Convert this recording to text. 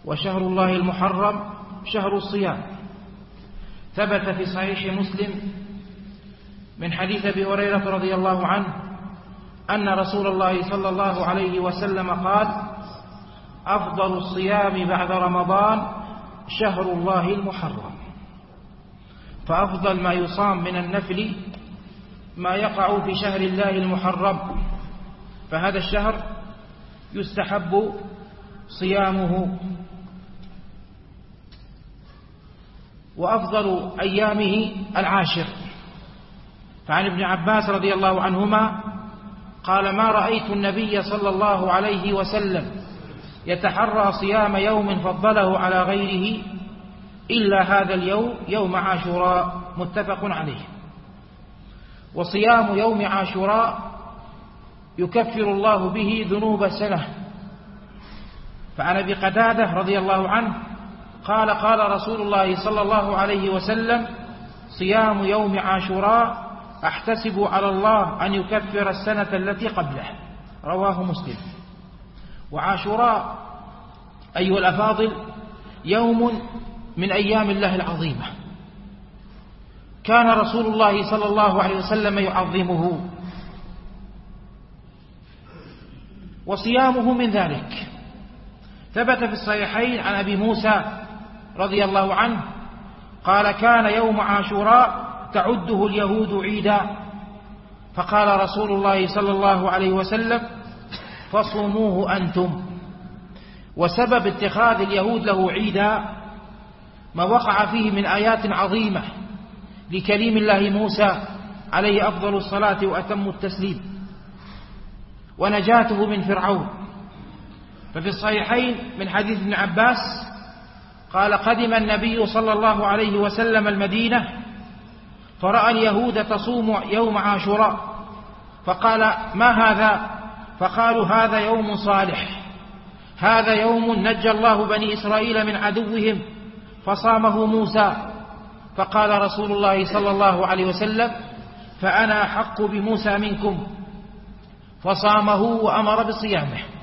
وشهر الله المحرم شهر الصيام. ثبت في صحيح مسلم من حديث أبي هريرة رضي الله عنه أن رسول الله صلى الله عليه وسلم قال: أفضل الصيام بعد رمضان شهر الله المحرم. فأفضل ما يصام من النفل ما يقع في شهر الله المحرم، فهذا الشهر يستحب صيامه. وأفضل أيامه العاشر. فعن ابن عباس رضي الله عنهما قال: ما رأيت النبي صلى الله عليه وسلم يتحرى صيام يوم فضله على غيره إلا هذا اليوم، يوم عاشوراء، متفق عليه. وصيام يوم عاشوراء يكفر الله به ذنوب سنة. فعن أبي قتادة رضي الله عنه قال: قال رسول الله صلى الله عليه وسلم: صيام يوم عاشوراء أحتسب على الله أن يكفر السنة التي قبله. رواه مسلم. وعاشوراء أيها الأفاضل يوم من أيام الله العظيمة، كان رسول الله صلى الله عليه وسلم يعظمه، وصيامه من ذلك. ثبت في الصحيحين عن أبي موسى رضي الله عنه قال: كان يوم عاشوراء تعده اليهود عيدا، فقال رسول الله صلى الله عليه وسلم: فصوموه أنتم. وسبب اتخاذ اليهود له عيدا ما وقع فيه من آيات عظيمة لكليم الله موسى عليه أفضل الصلاة وأتم التسليم، ونجاته من فرعون. ففي الصحيحين من حديث ابن عباس قال: قدم النبي صلى الله عليه وسلم المدينة فرأى اليهود تصوم يوم عاشوراء، فقال: ما هذا؟ فقالوا: هذا يوم صالح، هذا يوم نجى الله بني إسرائيل من عدوهم فصامه موسى. فقال رسول الله صلى الله عليه وسلم: فأنا أحق بموسى منكم، فصامه وأمر بصيامه.